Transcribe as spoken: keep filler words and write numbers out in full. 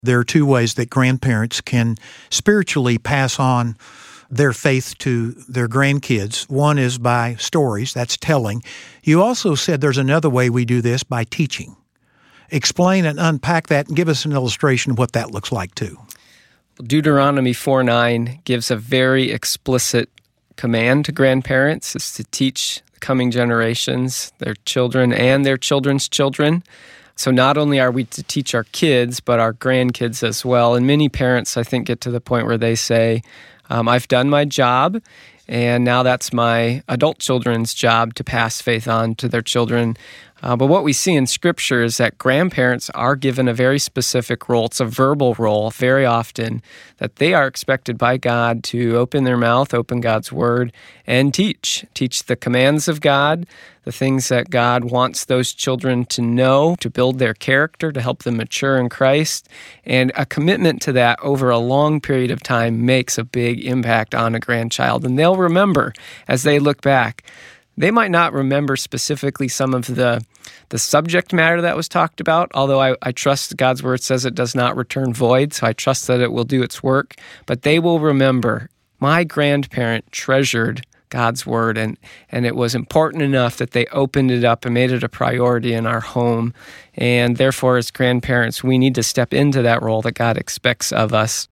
There are two ways that grandparents can spiritually pass on their faith to their grandkids. One is by stories, that's telling. You also said there's another way we do this, by teaching. Explain and unpack that and give us an illustration of what that looks like too. Deuteronomy four nine gives a very explicit command to grandparents, is to teach the coming generations, their children and their children's children. So not only are we to teach our kids, but our grandkids as well. And many parents, I think, get to the point where they say, um, I've done my job, and now that's my adult children's job to pass faith on to their children. Uh, but what we see in Scripture is that grandparents are given a very specific role. It's a verbal role very often, that they are expected by God to open their mouth, open God's Word, and teach. Teach the commands of God, the things that God wants those children to know, to build their character, to help them mature in Christ. And a commitment to that over a long period of time makes a big impact on a grandchild. And they'll remember as they look back. They might not remember specifically some of the the subject matter that was talked about, although I, I trust God's Word says it does not return void, so I trust that it will do its work. But they will remember, my grandparent treasured God's Word, and, and it was important enough that they opened it up and made it a priority in our home. And therefore, as grandparents, we need to step into that role that God expects of us.